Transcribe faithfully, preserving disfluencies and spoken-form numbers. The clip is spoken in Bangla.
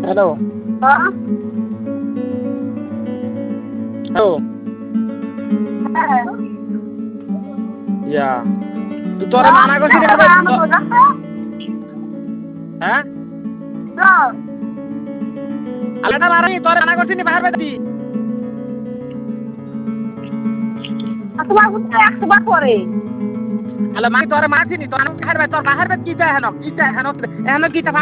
হ্যালো হ্যাঁ হ্যালো হ্যাঁ ইয়া তুই তোরে মানা করছিস রে ভাই হ্যাঁ আলাদা মারাই তোরে মানা করছিস বাহির বেদি তোমার বুঝতে একশো বার করে আলো মাই তোরে মারছিনি তোর বাহির বেদ তোর বাহির বেদ কি চাই হেন কি চাই হেন হেন কি চাই